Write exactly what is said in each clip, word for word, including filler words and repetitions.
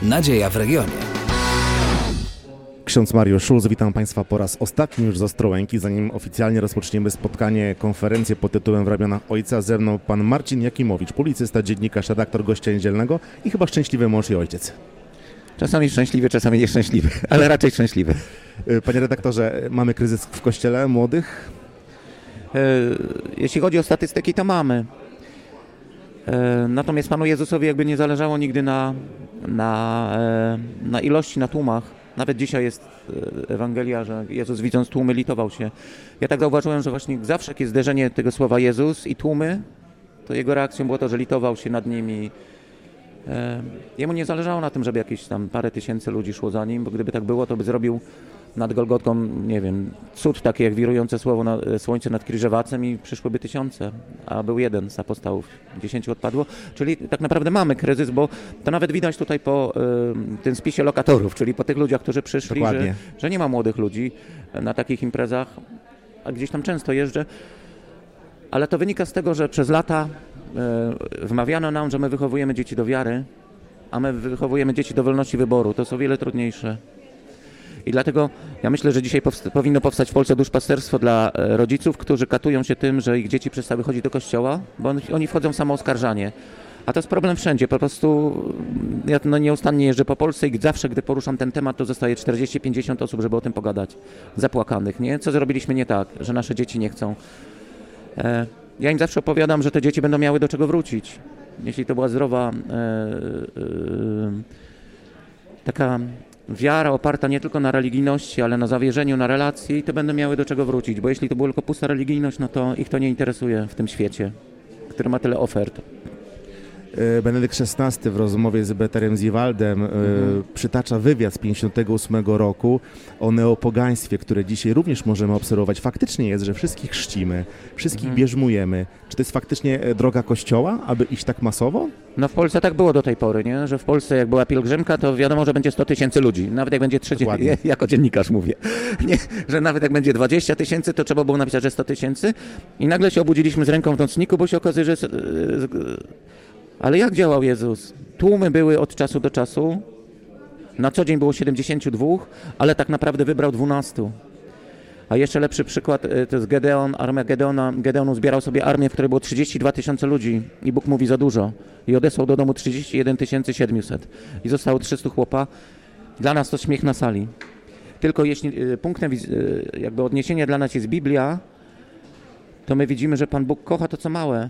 Nadzieja w regionie. Ksiądz Mariusz Szulc, witam Państwa po raz ostatni już z Ostrołęki. Zanim oficjalnie rozpoczniemy spotkanie, konferencję pod tytułem W ramionach Ojca, ze mną pan Marcin Jakimowicz, publicysta, dziennikarz, redaktor Gościa Niedzielnego i chyba szczęśliwy mąż i ojciec. Czasami szczęśliwy, czasami nieszczęśliwy, ale raczej szczęśliwy. Panie redaktorze, mamy kryzys w kościele młodych? Jeśli chodzi o statystyki, to mamy. Natomiast Panu Jezusowi jakby nie zależało nigdy na, na, na ilości, na tłumach. Nawet dzisiaj jest Ewangelia, że Jezus widząc tłumy litował się. Ja tak zauważyłem, że właśnie zawsze jak jest zderzenie tego słowa Jezus i tłumy, to jego reakcją było to, że litował się nad nimi. Jemu nie zależało na tym, żeby jakieś tam parę tysięcy ludzi szło za nim, bo gdyby tak było, to by zrobił nad Golgotką, nie wiem, cud taki jak wirujące słowo na, słońce nad Kriżewacem i przyszłyby tysiące, a był jeden z apostołów, dziesięciu odpadło. Czyli tak naprawdę mamy kryzys, bo to nawet widać tutaj po y, tym spisie lokatorów, czyli po tych ludziach, którzy przyszli, że, że nie ma młodych ludzi na takich imprezach, a gdzieś tam często jeżdżę. Ale to wynika z tego, że przez lata y, wmawiano nam, że my wychowujemy dzieci do wiary, a my wychowujemy dzieci do wolności wyboru. To jest o wiele trudniejsze. I dlatego ja myślę, że dzisiaj powst- powinno powstać w Polsce duszpasterstwo dla e, rodziców, którzy katują się tym, że ich dzieci przestały chodzić do kościoła, bo on, oni wchodzą w samooskarżanie. A to jest problem wszędzie. Po prostu ja no, nieustannie jeżdżę po Polsce i zawsze, gdy poruszam ten temat, to zostaje czterdzieści pięćdziesiąt osób, żeby o tym pogadać. Zapłakanych, nie? Co zrobiliśmy nie tak, że nasze dzieci nie chcą. E, ja im zawsze opowiadam, że te dzieci będą miały do czego wrócić. Jeśli to była zdrowa e, e, taka wiara oparta nie tylko na religijności, ale na zawierzeniu, na relacji, i to będą miały do czego wrócić, bo jeśli to była tylko pusta religijność, no to ich to nie interesuje w tym świecie, który ma tyle ofert. Benedykt szesnasty w rozmowie z Beterem Ziewaldem mhm. y, przytacza wywiad z pięćdziesiątego ósmego roku o neopogaństwie, które dzisiaj również możemy obserwować. Faktycznie jest, że wszystkich chrzcimy, wszystkich mhm. bierzmujemy. Czy to jest faktycznie droga Kościoła, aby iść tak masowo? No w Polsce tak było do tej pory, nie? Że w Polsce jak była pielgrzymka, to wiadomo, że będzie sto tysięcy ludzi. Nawet jak będzie trzeci, ja, jako dziennikarz mówię, nie? Że nawet jak będzie dwadzieścia tysięcy, to trzeba było napisać, że sto tysięcy. I nagle się obudziliśmy z ręką w nocniku, bo się okazuje, że... Ale jak działał Jezus? Tłumy były od czasu do czasu, na co dzień było siedemdziesięciu dwóch, ale tak naprawdę wybrał dwunastu. A jeszcze lepszy przykład to jest Gedeon, armia Gedeona. Gedeon zbierał sobie armię, w której było trzydzieści dwa tysiące ludzi i Bóg mówi za dużo. I odesłał do domu trzydzieści jeden tysięcy siedemset i zostało trzystu chłopa. Dla nas to śmiech na sali. Tylko jeśli punktem jakby odniesienia dla nas jest Biblia, to my widzimy, że Pan Bóg kocha to, co małe.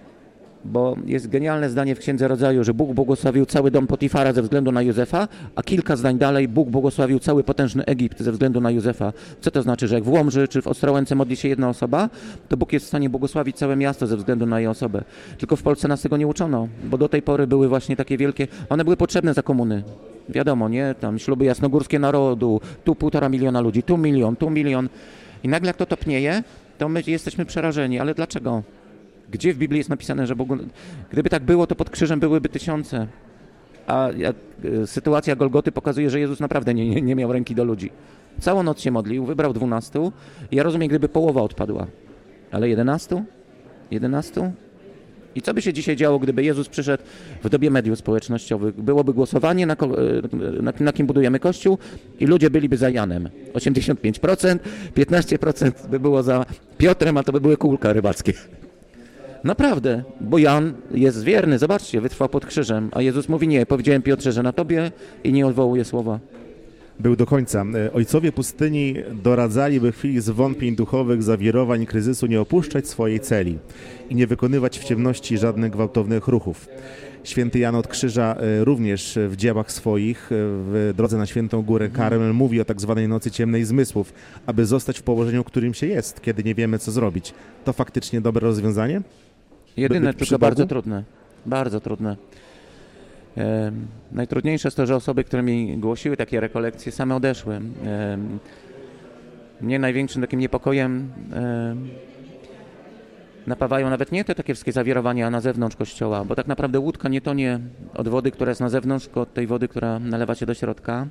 Bo jest genialne zdanie w Księdze Rodzaju, że Bóg błogosławił cały dom Potifara ze względu na Józefa, a kilka zdań dalej Bóg błogosławił cały potężny Egipt ze względu na Józefa. Co to znaczy, że jak w Łomży czy w Ostrołęce modli się jedna osoba, to Bóg jest w stanie błogosławić całe miasto ze względu na jej osobę. Tylko w Polsce nas tego nie uczono, bo do tej pory były właśnie takie wielkie, one były potrzebne za komuny. Wiadomo, nie? Tam śluby jasnogórskie narodu, tu półtora miliona ludzi, tu milion, tu milion. I nagle jak to topnieje, to my jesteśmy przerażeni. Ale dlaczego? Gdzie w Biblii jest napisane, że Bogu... Gdyby tak było, to pod krzyżem byłyby tysiące. A jak, y, sytuacja Golgoty pokazuje, że Jezus naprawdę nie, nie, nie miał ręki do ludzi. Całą noc się modlił, wybrał dwunastu. I ja rozumiem, gdyby połowa odpadła. Ale jedenastu? Jedenastu? I co by się dzisiaj działo, gdyby Jezus przyszedł w dobie mediów społecznościowych? Byłoby głosowanie, na, na, na kim budujemy Kościół i ludzie byliby za Janem. osiemdziesiąt pięć procent, piętnaście procent by było za Piotrem, a to by były kółka rybackie. Naprawdę, bo Jan jest wierny, zobaczcie, wytrwał pod krzyżem, a Jezus mówi nie, powiedziałem Piotrze, że na tobie i nie odwołuje słowa. Był do końca. Ojcowie pustyni doradzali, by w chwili zwątpień duchowych, zawirowań i kryzysu nie opuszczać swojej celi i nie wykonywać w ciemności żadnych gwałtownych ruchów. Święty Jan od Krzyża również w dziełach swoich, w drodze na Świętą Górę Karmel, mówi o tak zwanej nocy ciemnej zmysłów, aby zostać w położeniu, w którym się jest, kiedy nie wiemy, co zrobić. To faktycznie dobre rozwiązanie? Jedyne, By, tylko bardzo trudne. Bardzo trudne. E, najtrudniejsze jest to, że osoby, które mi głosiły takie rekolekcje, same odeszły. E, mnie największym takim niepokojem e, napawają nawet nie te takie wszystkie zawirowania na zewnątrz kościoła, bo tak naprawdę łódka nie tonie od wody, która jest na zewnątrz, tylko od tej wody, która nalewa się do środka.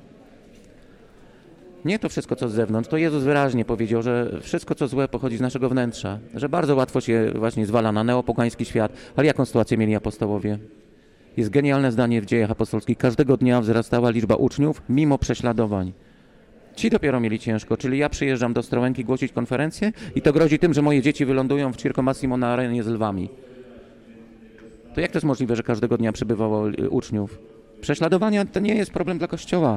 Nie to wszystko, co z zewnątrz. To Jezus wyraźnie powiedział, że wszystko, co złe, pochodzi z naszego wnętrza. Że bardzo łatwo się właśnie zwala na neopogański świat. Ale jaką sytuację mieli apostołowie? Jest genialne zdanie w Dziejach Apostolskich. Każdego dnia wzrastała liczba uczniów mimo prześladowań. Ci dopiero mieli ciężko, czyli ja przyjeżdżam do Ostrołęki głosić konferencję i to grozi tym, że moje dzieci wylądują w Circo Massimo na arenie z lwami. To jak to jest możliwe, że każdego dnia przybywało uczniów? Prześladowania to nie jest problem dla Kościoła.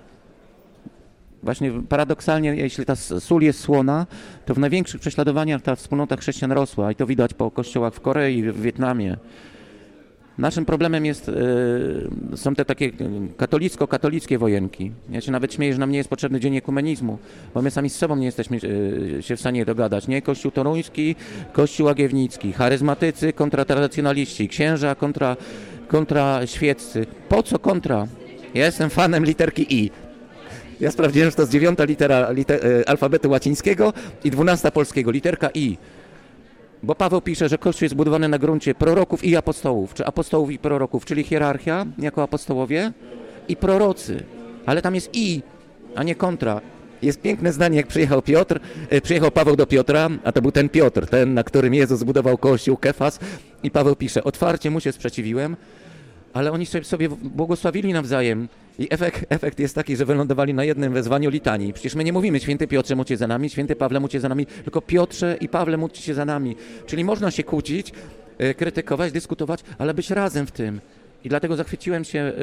Właśnie paradoksalnie, jeśli ta sól jest słona, to w największych prześladowaniach ta wspólnota chrześcijan rosła i to widać po kościołach w Korei, w Wietnamie. Naszym problemem jest, y, są te takie katolicko-katolickie wojenki. Ja się nawet śmieję, że nam nie jest potrzebny dzień ekumenizmu, bo my sami z sobą nie jesteśmy y, się w stanie dogadać. Nie? Kościół toruński, Kościół łagiewnicki, charyzmatycy kontra tradycjonaliści, księża kontra, kontra świeccy. Po co kontra? Ja jestem fanem literki I. Ja sprawdziłem, że to jest dziewiąta litera liter, y, alfabetu łacińskiego i dwunasta polskiego, literka I. Bo Paweł pisze, że Kościół jest budowany na gruncie proroków i apostołów, czy apostołów i proroków, czyli hierarchia jako apostołowie i prorocy. Ale tam jest i, a nie kontra. Jest piękne zdanie, jak przyjechał Piotr, e, przyjechał Paweł do Piotra, a to był ten Piotr, ten, na którym Jezus zbudował Kościół, Kefas. I Paweł pisze, otwarcie mu się sprzeciwiłem, ale oni sobie błogosławili nawzajem. I efekt, efekt jest taki, że wylądowali na jednym wezwaniu litanii. Przecież my nie mówimy, święty Piotrze, módl się za nami, święty Pawle, módl się za nami, tylko Piotrze i Pawle, módlcie się za nami. Czyli można się kłócić, e, krytykować, dyskutować, ale być razem w tym. I dlatego zachwyciłem się e,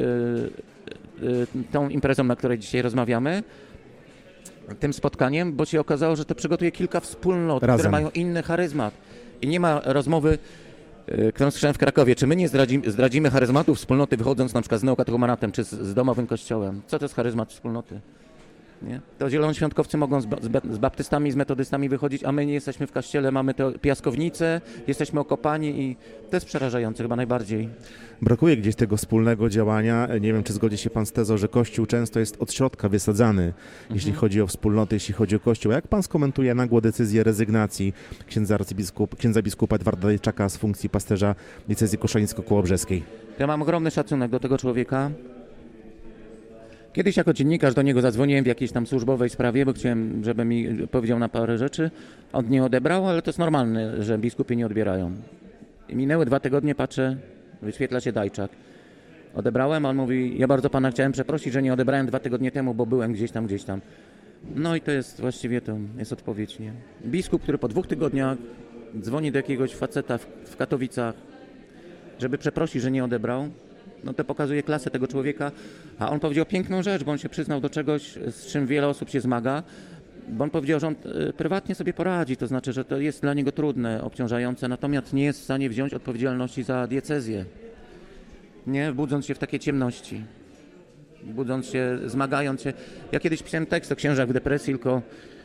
e, tą imprezą, na której dzisiaj rozmawiamy, tym spotkaniem, bo się okazało, że to przygotuje kilka wspólnot, razem, które mają inny charyzmat. I nie ma rozmowy, którą słyszałem w Krakowie, czy my nie zdradzimy, zdradzimy charyzmatów wspólnoty, wychodząc na przykład z neokatechumanatem, czy z, z domowym kościołem. Co to jest charyzmat wspólnoty? Nie? To zielonoświątkowcy mogą z, z, z baptystami, z metodystami wychodzić, a my nie jesteśmy w kościele, mamy te piaskownice, jesteśmy okopani i to jest przerażające chyba najbardziej. Brakuje gdzieś tego wspólnego działania. Nie wiem, czy zgodzi się pan z tezą, że Kościół często jest od środka wysadzany, mhm. jeśli chodzi o wspólnoty, jeśli chodzi o Kościół. Jak pan skomentuje nagłą decyzję rezygnacji księdza, arcybiskup, księdza biskupa Edwarda Dejczaka z funkcji pasterza diecezji koszalińsko-kołobrzeskiej? Ja mam ogromny szacunek do tego człowieka. Kiedyś jako dziennikarz do niego zadzwoniłem w jakiejś tam służbowej sprawie, bo chciałem, żeby mi powiedział na parę rzeczy. On nie odebrał, ale to jest normalne, że biskupi nie odbierają. I minęły dwa tygodnie, patrzę, wyświetla się Dajczak. Odebrałem, a on mówi, ja bardzo pana chciałem przeprosić, że nie odebrałem dwa tygodnie temu, bo byłem gdzieś tam, gdzieś tam. No i to jest właściwie to jest odpowiedź, nie? Biskup, który po dwóch tygodniach dzwoni do jakiegoś faceta w, w Katowicach, żeby przeprosić, że nie odebrał, no to pokazuje klasę tego człowieka, a on powiedział piękną rzecz, bo on się przyznał do czegoś, z czym wiele osób się zmaga, bo on powiedział, że on y, prywatnie sobie poradzi, to znaczy, że to jest dla niego trudne, obciążające, natomiast nie jest w stanie wziąć odpowiedzialności za diecezję, nie, budząc się w takiej ciemności, budząc się, zmagając się. Ja kiedyś pisałem tekst o księżach w depresji, tylko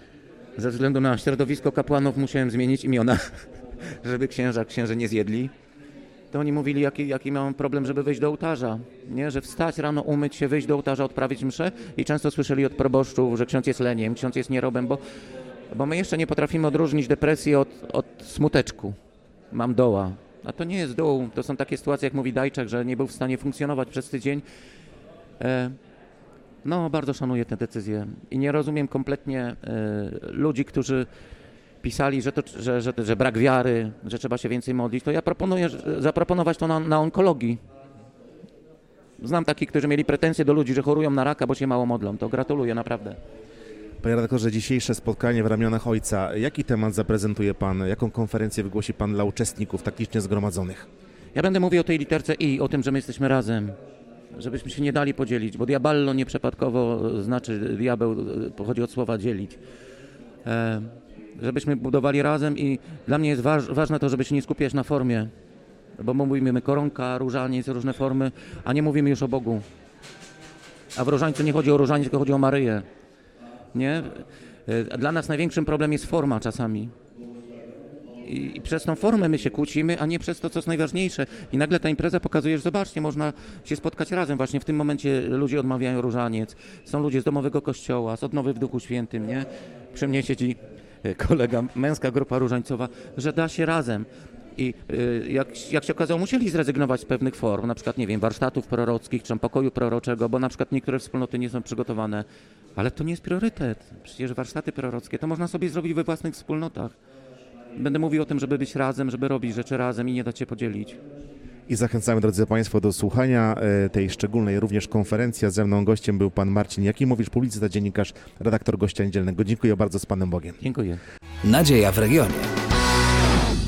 ze względu na środowisko kapłanów musiałem zmienić imiona, żeby księża, księże nie zjedli. To oni mówili, jaki, jaki mam problem, żeby wyjść do ołtarza, nie? Że wstać rano, umyć się, wyjść do ołtarza, odprawić mszę i często słyszeli od proboszczów, że ksiądz jest leniem, ksiądz jest nierobem, bo, bo my jeszcze nie potrafimy odróżnić depresji od, od smuteczku. Mam doła, a to nie jest dół, to są takie sytuacje, jak mówi Dajczak, że nie był w stanie funkcjonować przez tydzień. E, no, bardzo szanuję tę decyzję i nie rozumiem kompletnie e, ludzi, którzy pisali, że, to, że, że, że brak wiary, że trzeba się więcej modlić, to ja proponuję zaproponować to na, na onkologii. Znam takich, którzy mieli pretensje do ludzi, że chorują na raka, bo się mało modlą. To gratuluję, naprawdę. Panie redaktorze, dzisiejsze spotkanie w ramionach Ojca. Jaki temat zaprezentuje pan? Jaką konferencję wygłosi pan dla uczestników tak licznie zgromadzonych? Ja będę mówił o tej literce I, o tym, że my jesteśmy razem. Żebyśmy się nie dali podzielić, bo diaballo nieprzypadkowo znaczy diabeł, pochodzi od słowa dzielić. E żebyśmy budowali razem i dla mnie jest waż, ważne to, żeby się nie skupiać na formie, bo mówimy koronka, różaniec, różne formy, a nie mówimy już o Bogu. A w różańcu nie chodzi o różaniec, tylko chodzi o Maryję. Nie? Dla nas największym problemem jest forma czasami. I, I przez tą formę my się kłócimy, a nie przez to, co jest najważniejsze. I nagle ta impreza pokazuje, że zobaczcie, można się spotkać razem. Właśnie w tym momencie ludzie odmawiają różaniec. Są ludzie z domowego kościoła, z odnowy w Duchu Świętym, nie? Przy mnie siedzi kolega, męska grupa różańcowa, że da się razem. I y, jak, jak się okazało, musieli zrezygnować z pewnych form, na przykład, nie wiem, warsztatów prorockich, czy pokoju proroczego, bo na przykład niektóre wspólnoty nie są przygotowane. Ale to nie jest priorytet. Przecież warsztaty prorockie to można sobie zrobić we własnych wspólnotach. Będę mówił o tym, żeby być razem, żeby robić rzeczy razem i nie dać się podzielić. I zachęcamy, drodzy Państwo, do słuchania tej szczególnej również konferencji. A ze mną gościem był pan Marcin Jakimowicz, publicysta, dziennikarz, redaktor Gościa Niedzielnego. Dziękuję bardzo, z Panem Bogiem. Dziękuję. Nadzieja w regionie.